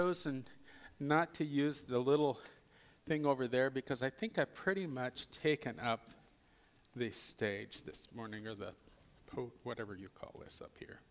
chosen not to use the little thing over there because I think I've pretty much taken up the stage this morning, or the whatever you call this up here.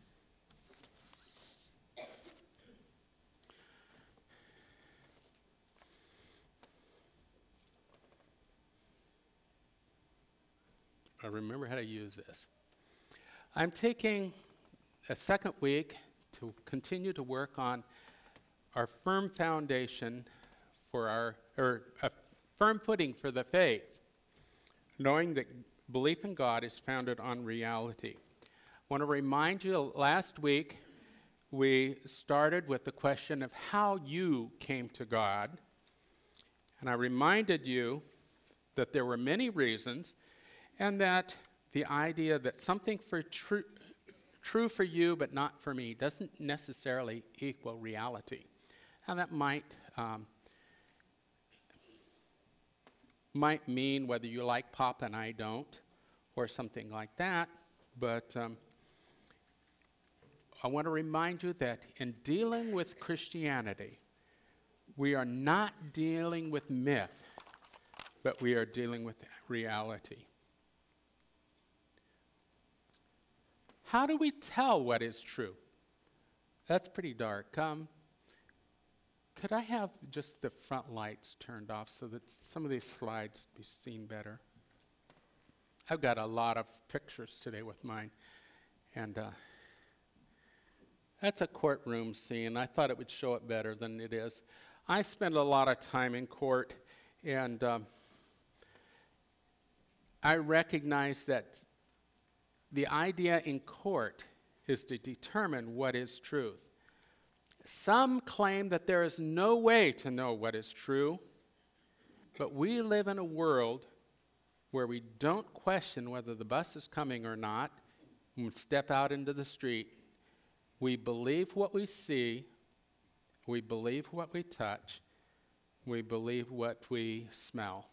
I remember how to use this. I'm taking a second week to continue to work on our firm foundation for a firm footing for the faith, knowing that belief in God is founded on reality. I want to remind you, last week we started with the question of how you came to God, and I reminded you that there were many reasons, and that the idea that something true for you but not for me doesn't necessarily equal reality. And that might mean whether you like pop and I don't, or something like that. But I want to remind you that in dealing with Christianity, we are not dealing with myth, but we are dealing with reality. How do we tell what is true? That's pretty dark. Could I have just the front lights turned off so that some of these slides be seen better? I've got a lot of pictures today with mine, and that's a courtroom scene. I thought it would show it better than it is. I spend a lot of time in court, and I recognize that the idea in court is to determine what is truth. Some claim that there is no way to know what is true, but we live in a world where we don't question whether the bus is coming or not when we step out into the street. We believe what we see, we believe what we touch, we believe what we smell.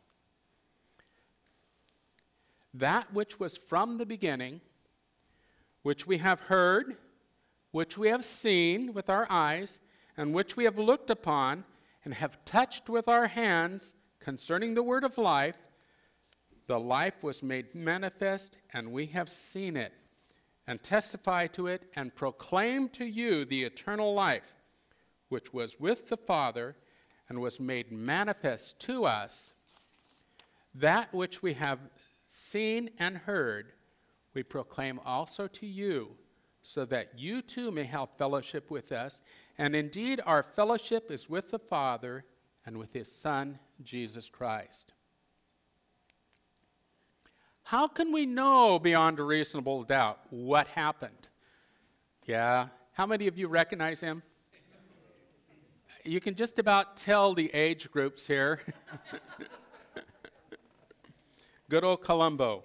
That which was from the beginning, which we have heard, which we have seen with our eyes, and which we have looked upon and have touched with our hands concerning the word of life, the life was made manifest, and we have seen it, and testify to it, and proclaim to you the eternal life, which was with the Father, and was made manifest to us. That which we have seen and heard, we proclaim also to you, so that you too may have fellowship with us. And indeed, our fellowship is with the Father and with his Son, Jesus Christ. How can we know beyond a reasonable doubt what happened? Yeah, how many of you recognize him? You can just about tell the age groups here. Good old Columbo.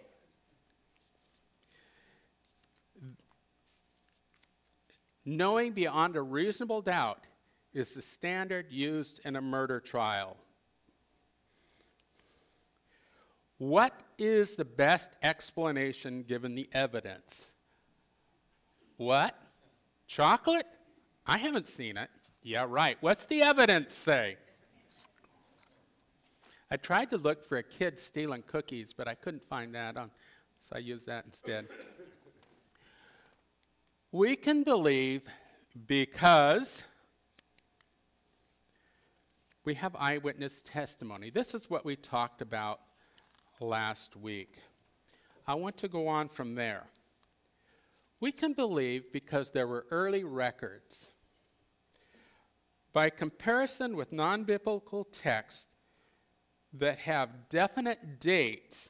Knowing beyond a reasonable doubt is the standard used in a murder trial. What is the best explanation given the evidence? What? Chocolate? I haven't seen it. Yeah, right. What's the evidence say? I tried to look for a kid stealing cookies, but I couldn't find that, so I used that instead. We can believe because we have eyewitness testimony. This is what we talked about last week. I want to go on from there. We can believe because there were early records. By comparison with non-biblical texts that have definite dates,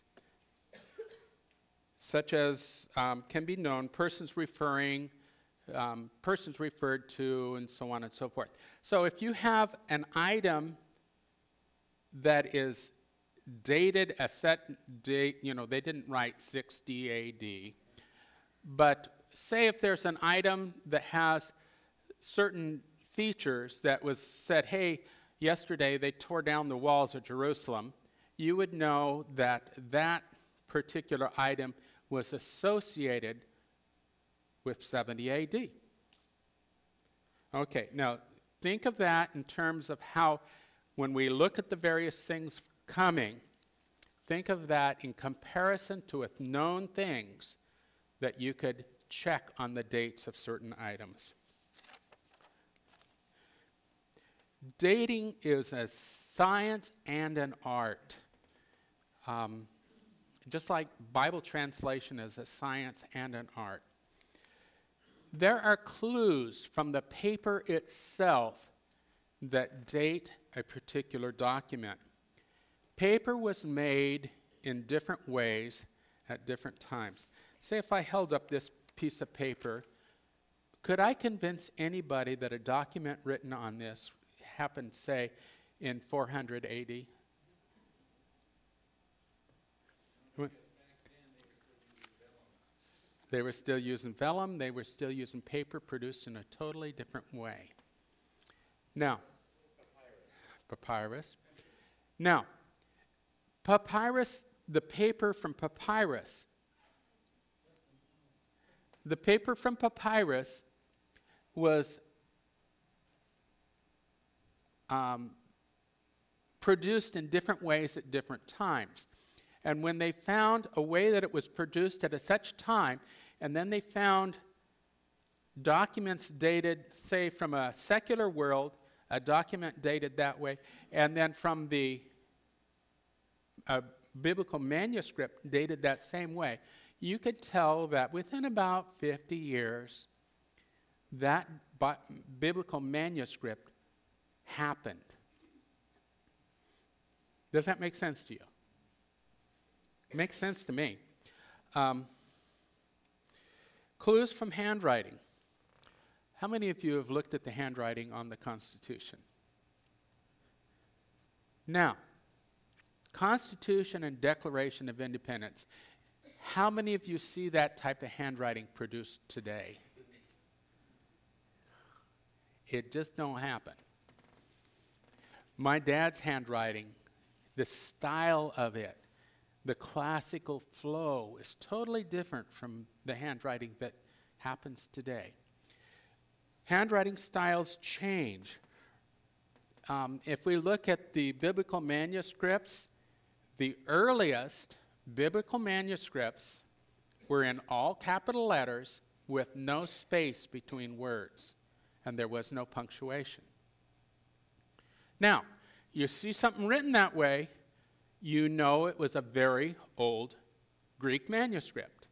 such as can be known, persons referred to, and so on and so forth. So if you have an item that is dated a set date, they didn't write 60 AD, but say if there's an item that has certain features that was said, hey, yesterday they tore down the walls of Jerusalem, you would know that that particular item was associated with 70 AD. Okay, now think of that in terms of how, when we look at the various things coming, think of that in comparison to with known things that you could check on the dates of certain items. Dating is a science and an art. Just like Bible translation is a science and an art. There are clues from the paper itself that date a particular document. Paper was made in different ways at different times. Say if I held up this piece of paper, could I convince anybody that a document written on this happened, say, in 400 AD? They were still using vellum. They were still using paper produced in a totally different way. Now, papyrus. Now, papyrus, the paper from papyrus was produced in different ways at different times. And when they found a way that it was produced at a such time, and then they found documents dated, say, from a secular world, a document dated that way, and then from the biblical manuscript dated that same way, you could tell that within about 50 years, that biblical manuscript happened. Does that make sense to you? It makes sense to me. Clues from handwriting. How many of you have looked at the handwriting on the Constitution? Now, Constitution and Declaration of Independence, how many of you see that type of handwriting produced today? It just don't happen. My dad's handwriting, the style of it, the classical flow is totally different from the handwriting that happens today. Handwriting styles change. If we look at the biblical manuscripts, the earliest biblical manuscripts were in all capital letters with no space between words, and there was no punctuation. Now, you see something written that way, you know it was a very old Greek manuscript.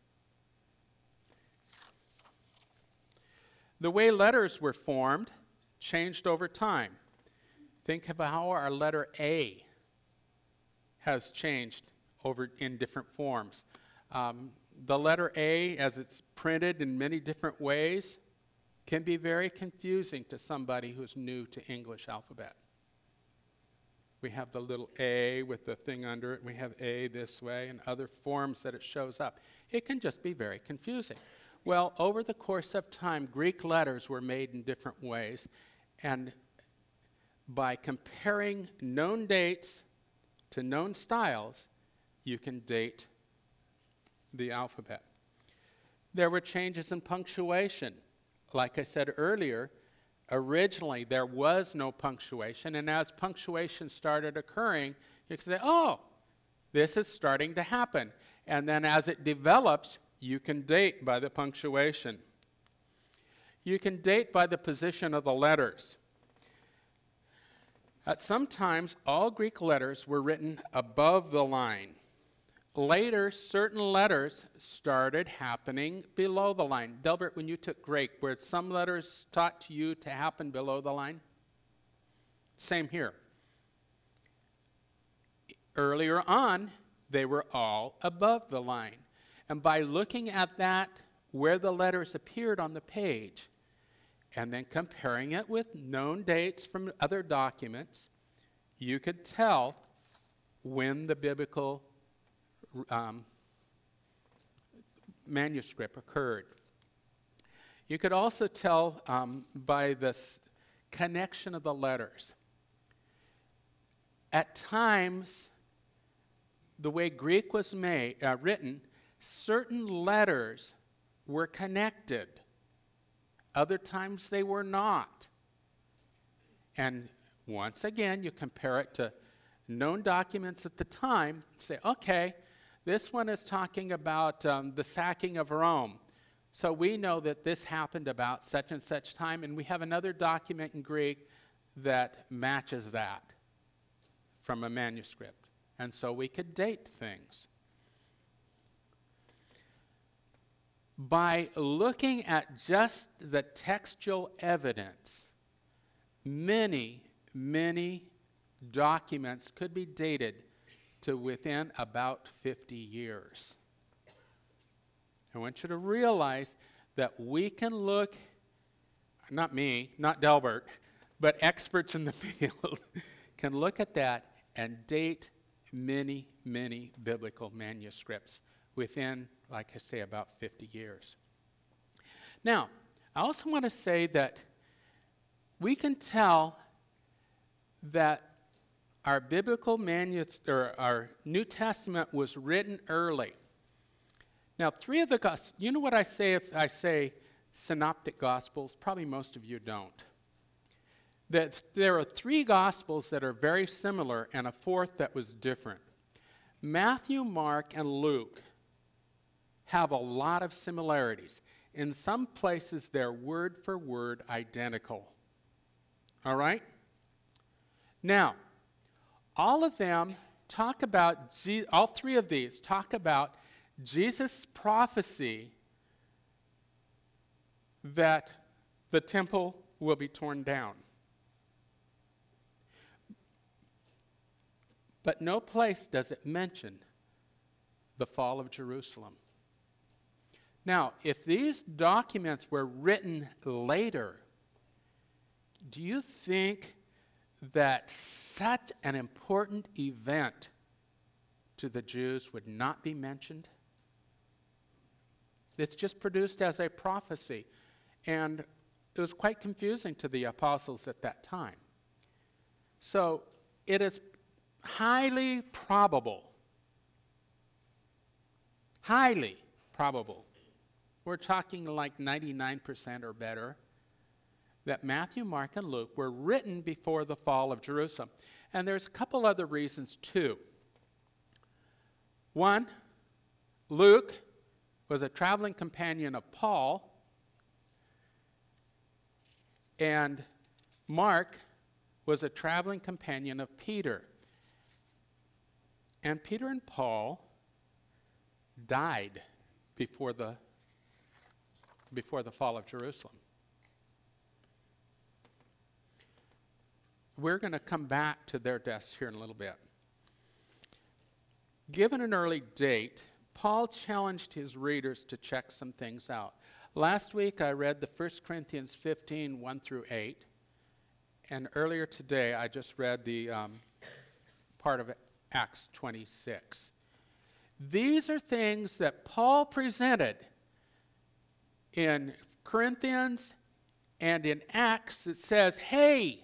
The way letters were formed changed over time. Think of how our letter A has changed over in different forms. The letter A, as it's printed in many different ways, can be very confusing to somebody who's new to English alphabet. We have the little A with the thing under it. We have A this way and other forms that it shows up. It can just be very confusing. Well, over the course of time, Greek letters were made in different ways. And by comparing known dates to known styles, you can date the alphabet. There were changes in punctuation. Like I said earlier, originally, there was no punctuation, and as punctuation started occurring, you can say, oh, this is starting to happen. And then as it develops, you can date by the punctuation. You can date by the position of the letters. At some times, all Greek letters were written above the line. Later, certain letters started happening below the line. Delbert, when you took Greek, were some letters taught to you to happen below the line? Same here. Earlier on, they were all above the line. And by looking at that, where the letters appeared on the page, and then comparing it with known dates from other documents, you could tell when the biblical manuscript occurred. You could also tell by this connection of the letters. At times, the way Greek was written, certain letters were connected. Other times they were not. And once again, you compare it to known documents at the time and say, okay, this one is talking about the sacking of Rome. So we know that this happened about such and such time, and we have another document in Greek that matches that from a manuscript. And so we could date things. By looking at just the textual evidence, many documents could be dated to within about 50 years. I want you to realize that we can look, not me, not Delbert, but experts in the field can look at that and date many biblical manuscripts within, like I say, about 50 years. Now, I also want to say that we can tell that our biblical or our New Testament was written early. Now, 3 of the Gospels, you know what I say if I say synoptic Gospels? Probably most of you don't. That there are 3 Gospels that are very similar and a 4th that was different. Matthew, Mark, and Luke have a lot of similarities. In some places, they're word for word identical. All right? Now, all of them talk about, all 3 of these talk about Jesus' prophecy that the temple will be torn down. But no place does it mention the fall of Jerusalem. Now, if these documents were written later, do you think that such an important event to the Jews would not be mentioned? It's just produced as a prophecy, and it was quite confusing to the apostles at that time. So it is highly probable, we're talking like 99% or better, that Matthew, Mark, and Luke were written before the fall of Jerusalem. And there's a couple other reasons too. One, Luke was a traveling companion of Paul, and Mark was a traveling companion of Peter. And Peter and Paul died before the fall of Jerusalem. We're going to come back to their deaths here in a little bit. Given an early date, Paul challenged his readers to check some things out. Last week I read the 1 Corinthians 15, 1 through 8. And earlier today I just read the part of Acts 26. These are things that Paul presented in Corinthians and in Acts. It says, hey,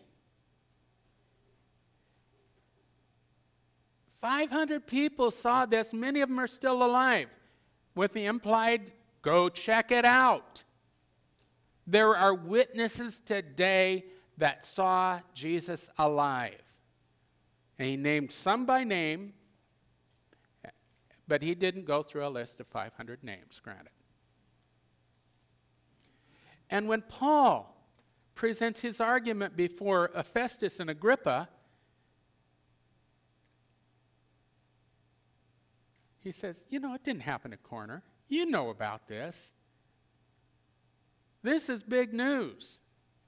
500 people saw this. Many of them are still alive. With the implied, go check it out. There are witnesses today that saw Jesus alive. And he named some by name, but he didn't go through a list of 500 names, granted. And when Paul presents his argument before Festus and Agrippa, he says, you know, it didn't happen at Corner. You know about this. This is big news.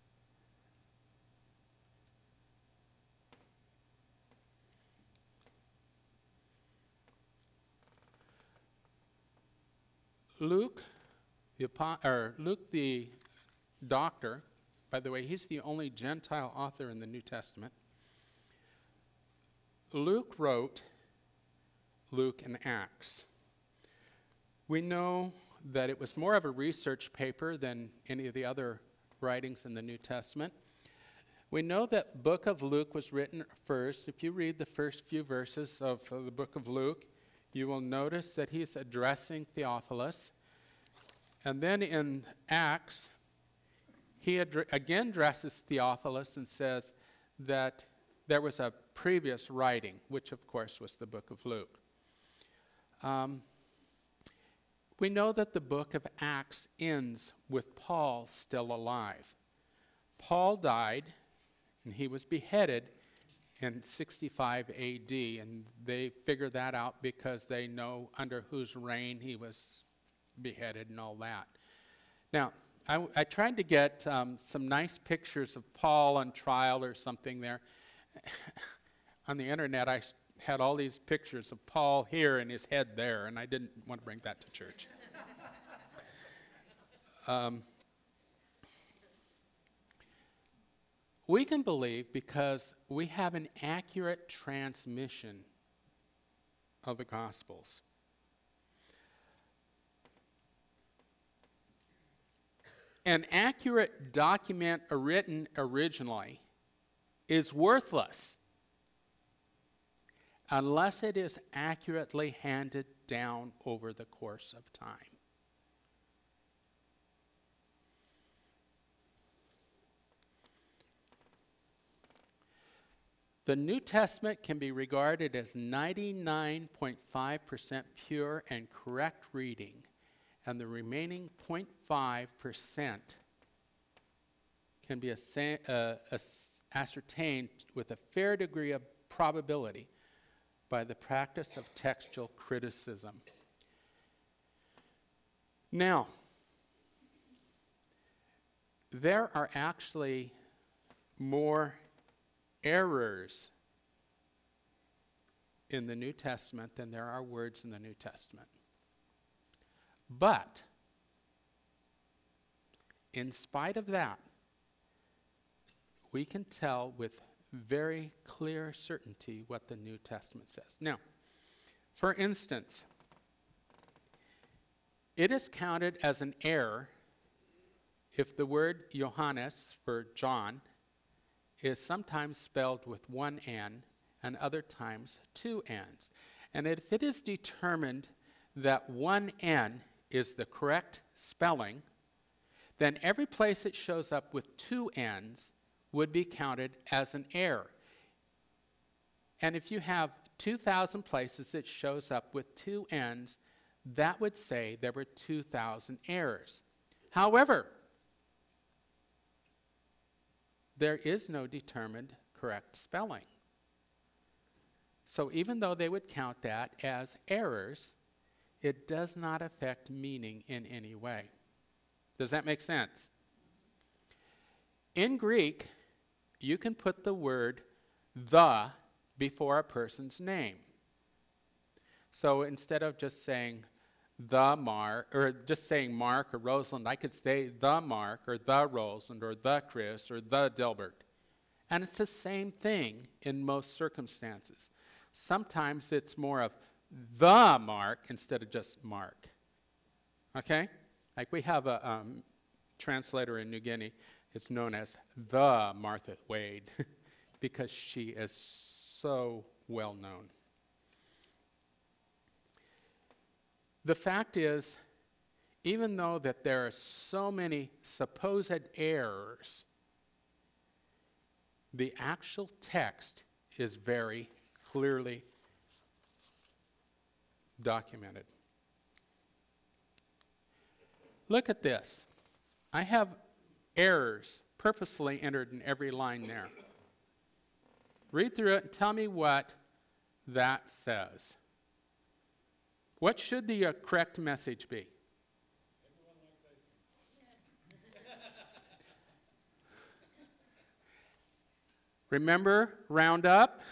Luke the doctor, by the way, he's the only Gentile author in the New Testament. Luke wrote Luke and Acts. We know that it was more of a research paper than any of the other writings in the New Testament. We know that book of Luke was written first. If you read the first few verses of the book of Luke, you will notice that he's addressing Theophilus. And then in Acts, he again addresses Theophilus and says, that there was a previous writing, which of course was the book of Luke. We know that the book of Acts ends with Paul still alive. Paul died, and he was beheaded in 65 AD, and they figure that out because they know under whose reign he was beheaded and all that. Now, I tried to get some nice pictures of Paul on trial or something there. On the internet, I had all these pictures of Paul here and his head there, and I didn't want to bring that to church. We can believe because we have an accurate transmission of the Gospels. An accurate document written originally is worthless unless it is accurately handed down over the course of time. The New Testament can be regarded as 99.5% pure and correct reading, and the remaining 0.5% can be ascertained with a fair degree of probability by the practice of textual criticism. Now, there are actually more errors in the New Testament than there are words in the New Testament. But, in spite of that, we can tell with very clear certainty what the New Testament says. Now, for instance, it is counted as an error if the word Johannes for John is sometimes spelled with one N and other times two N's. And if it is determined that one N is the correct spelling, then every place it shows up with two N's would be counted as an error. And if you have 2,000 places it shows up with two N's, that would say there were 2,000 errors. However, there is no determined correct spelling. So even though they would count that as errors, it does not affect meaning in any way. Does that make sense? In Greek, you can put the word the before a person's name. So instead of just saying the Mark, or just saying Mark or Rosalind, I could say the Mark or the Rosalind or the Chris or the Dilbert. And it's the same thing in most circumstances. Sometimes it's more of the Mark instead of just Mark. Okay? Like we have a translator in New Guinea. It's known as the Martha Wade because she is so well known. The fact is, even though that there are so many supposed errors, the actual text is very clearly documented. Look at this. I have errors purposely entered in every line there. Read through it and tell me what that says. What should the correct message be? Everyone likes ice cream. Remember Roundup?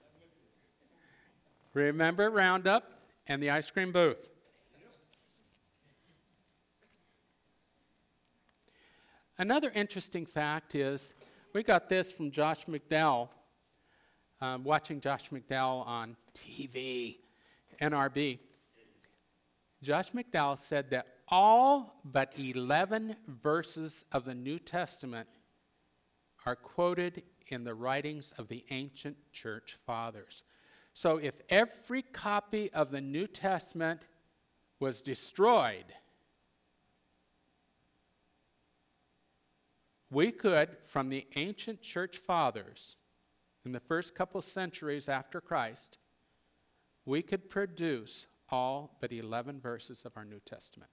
Remember Roundup and the ice cream booth. Another interesting fact is, we got this from Josh McDowell, watching Josh McDowell on TV, NRB. Josh McDowell said that all but 11 verses of the New Testament are quoted in the writings of the ancient church fathers. So if every copy of the New Testament was destroyed, we could, from the ancient church fathers, in the first couple centuries after Christ, we could produce all but 11 verses of our New Testament.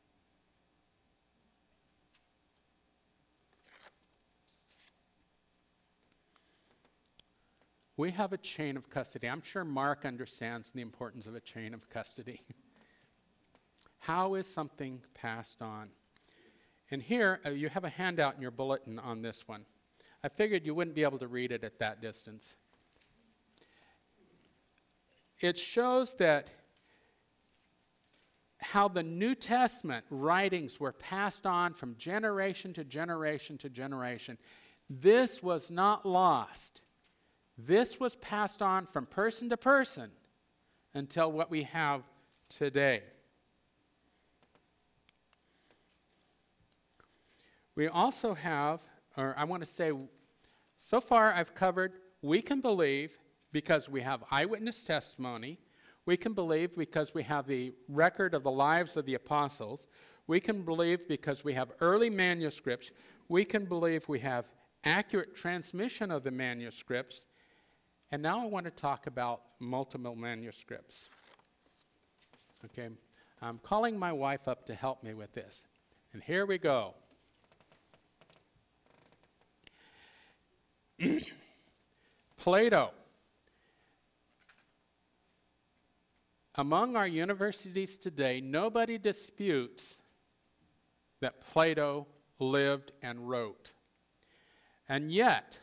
We have a chain of custody. I'm sure Mark understands the importance of a chain of custody. How is something passed on? And here, you have a handout in your bulletin on this one. I figured you wouldn't be able to read it at that distance. It shows that how the New Testament writings were passed on from generation to generation to generation. This was not lost. This was passed on from person to person until what we have today. We also have, or I want to say, so far I've covered, we can believe because we have eyewitness testimony. We can believe because we have the record of the lives of the apostles. We can believe because we have early manuscripts. We can believe we have accurate transmission of the manuscripts. And now I want to talk about multiple manuscripts. Okay, I'm calling my wife up to help me with this. And here we go. Plato. Among our universities today, nobody disputes that Plato lived and wrote. And yet,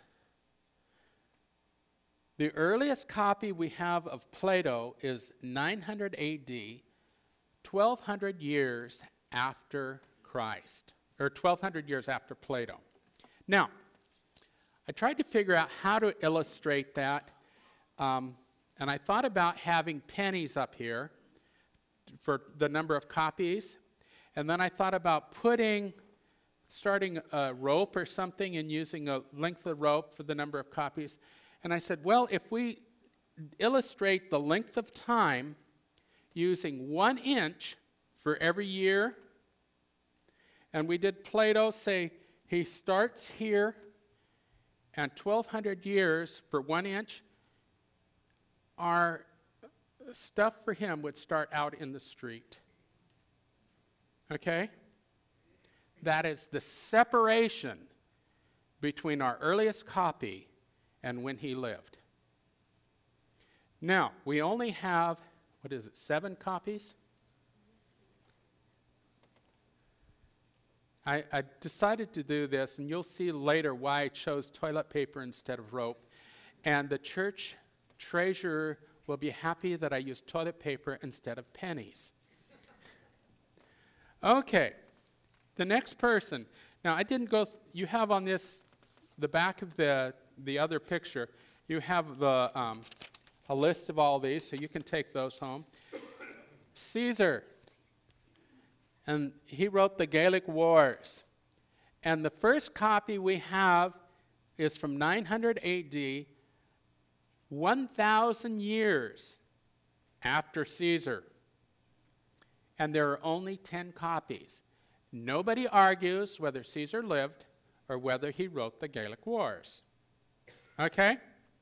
the earliest copy we have of Plato is 900 AD, 1,200 years after Christ, or 1,200 years after Plato. Now, I tried to figure out how to illustrate that, and I thought about having pennies up here for the number of copies, and then I thought about starting a rope or something and using a length of rope for the number of copies. And I said, well, if we illustrate the length of time using 1 inch for every year, and we did Plato, say he starts here, and 1,200 years for 1 inch, our stuff for him would start out in the street. Okay? That is the separation between our earliest copy and when he lived. Now, we only have, 7 copies? I decided to do this, and you'll see later why I chose toilet paper instead of rope. And the church treasurer will be happy that I used toilet paper instead of pennies. Okay, the next person. Now, I didn't go, you have on this, the back of the other picture, you have a list of all these, so you can take those home. Caesar, and he wrote the Gallic Wars. And the first copy we have is from 900 AD, 1,000 years after Caesar. And there are only 10 copies. Nobody argues whether Caesar lived or whether he wrote the Gallic Wars. Okay?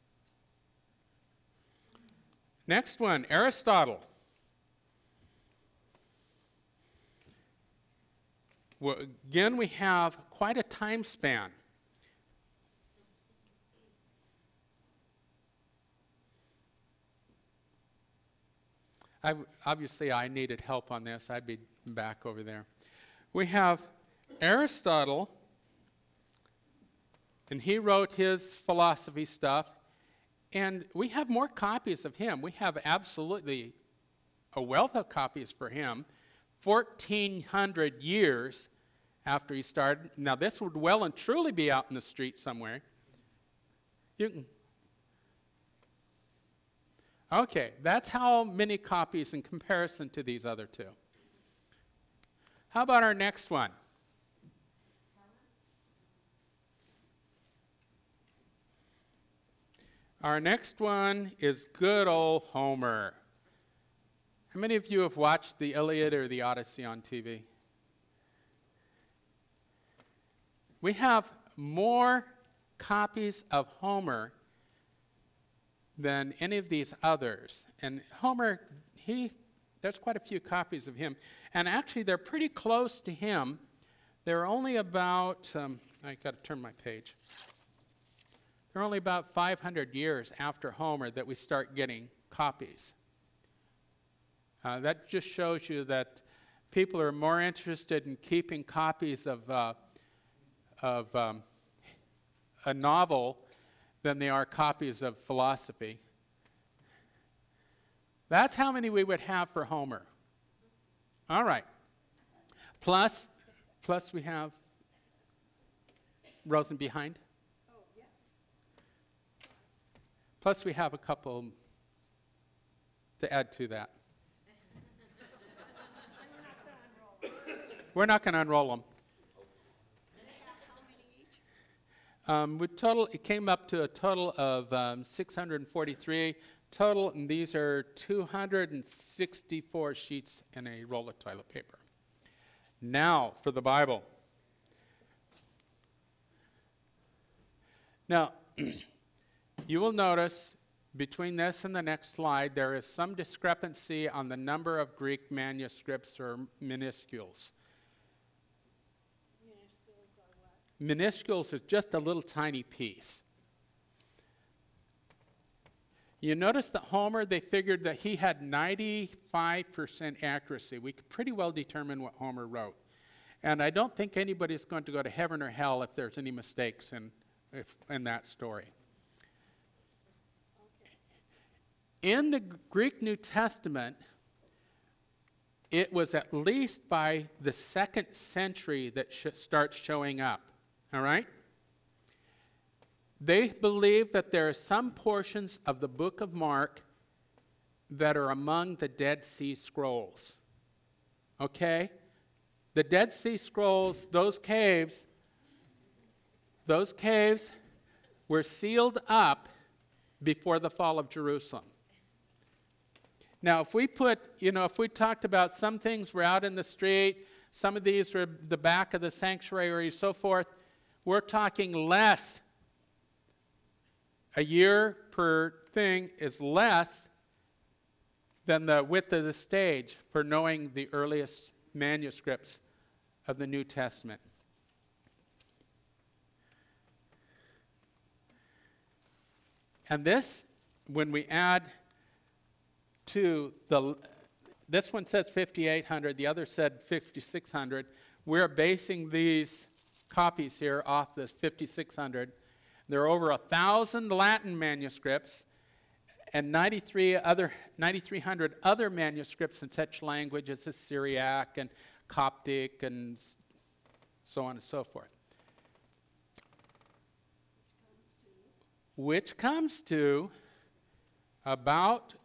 Next one, Aristotle. Well, again, we have quite a time span. Obviously, I needed help on this. I'd be back over there. We have Aristotle, and he wrote his philosophy stuff, and we have more copies of him. We have absolutely a wealth of copies for him, 1,400 years after he started. Now, this would well and truly be out in the street somewhere. Okay, that's how many copies in comparison to these other two. How about our next one? Our next one is good old Homer. How many of you have watched the Iliad or the Odyssey on TV? We have more copies of Homer than any of these others. And Homer, there's quite a few copies of him. And actually, they're pretty close to him. They're only about, I got to turn my page. They're only about 500 years after Homer that we start getting copies. That just shows you that people are more interested in keeping copies of a novel than they are copies of philosophy. That's how many we would have for Homer. All right. Plus we have rows and behind. Oh, yes. Plus we have a couple to add to that. We're not going to unroll them. How many each? It came up to a total of 643 total, and these are 264 sheets in a roll of toilet paper. Now for the Bible. Now, you will notice between this and the next slide, there is some discrepancy on the number of Greek manuscripts or minuscules. Minuscules are what? Minuscules is just a little tiny piece. You notice that Homer, they figured that he had 95% accuracy. We could pretty well determine what Homer wrote. And I don't think anybody's going to go to heaven or hell if there's any mistakes in that story. In the Greek New Testament, it was at least by the 2nd century that starts showing up. All right? They believe that there are some portions of the book of Mark that are among the Dead Sea Scrolls. Okay? The Dead Sea Scrolls, those caves were sealed up before the fall of Jerusalem. Now, if we talked about some things were out in the street, some of these were the back of the sanctuary, so forth, we're talking less. A year per thing is less than the width of the stage for knowing the earliest manuscripts of the New Testament. And this, when we add to this one says 5,800, the other said 5,600. We're basing these copies here off the 5,600. There are over 1,000 Latin manuscripts and 9,300 other manuscripts in such languages as Syriac and Coptic and so on and so forth. Which comes to about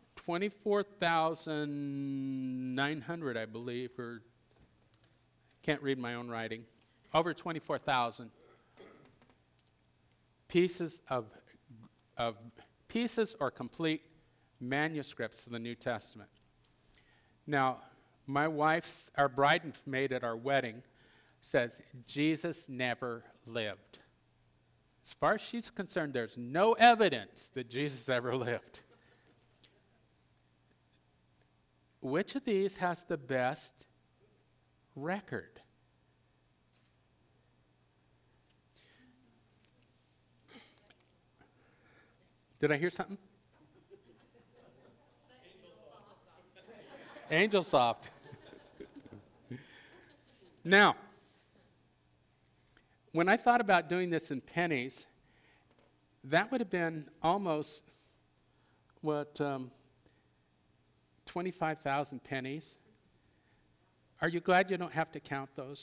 24,900, I believe, or can't read my own writing. Over 24,000 pieces pieces or complete manuscripts of the New Testament. Now, our bridesmaid at our wedding says, Jesus never lived. As far as she's concerned, there's no evidence that Jesus ever lived. Which of these has the best record? Did I hear something? AngelSoft. Now, when I thought about doing this in pennies, that would have been almost, 25,000 pennies. Are you glad you don't have to count those?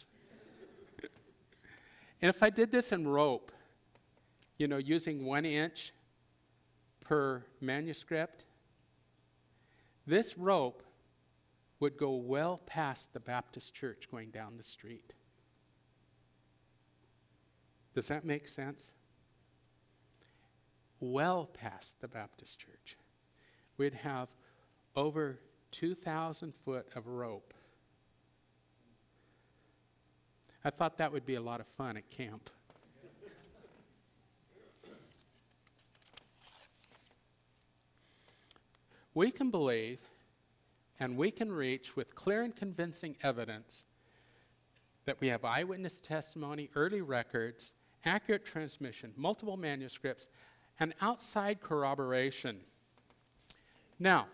And if I did this in rope, using 1 inch per manuscript, this rope would go well past the Baptist church going down the street. Does that make sense? Well past the Baptist church. We'd have over 2,000 foot of rope. I thought that would be a lot of fun at camp. we can believe and we can reach with clear and convincing evidence that we have eyewitness testimony, early records, accurate transmission, multiple manuscripts, and outside corroboration. Now,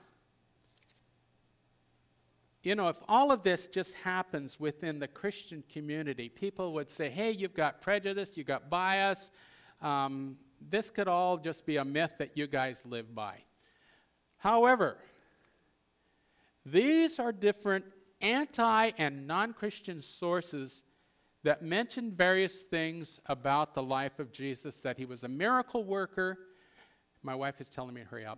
you know, if all of this just happens within the Christian community, people would say, hey, you've got prejudice, you've got bias. This could all just be a myth that you guys live by. However, these are different anti- and non-Christian sources that mention various things about the life of Jesus, that he was a miracle worker. My wife is telling me to hurry up.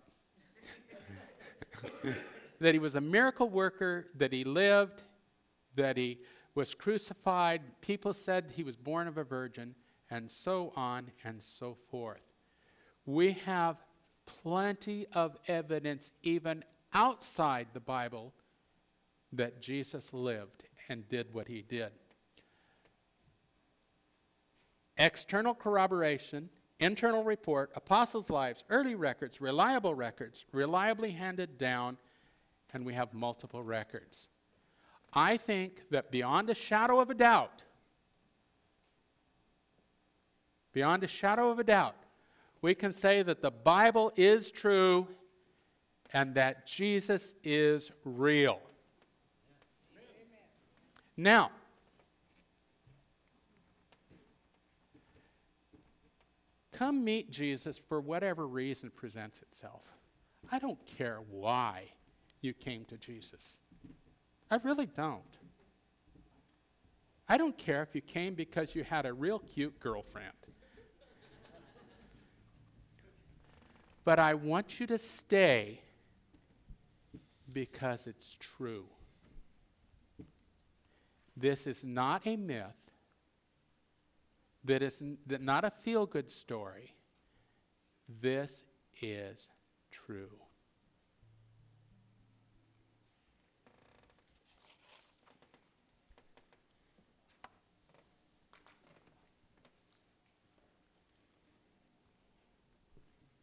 That he was a miracle worker, that he lived, that he was crucified. People said he was born of a virgin, and so on and so forth. We have plenty of evidence, even outside the Bible, that Jesus lived and did what he did. External corroboration, internal report, apostles' lives, early records, reliably handed down, and we have multiple records. I think that beyond a shadow of a doubt, we can say that the Bible is true and that Jesus is real. Amen. Now, come meet Jesus for whatever reason presents itself. I don't care why you came to Jesus. I really don't. I don't care if you came because you had a real cute girlfriend. But I want you to stay because it's true. This is not a myth. That is not a feel-good story. This is true.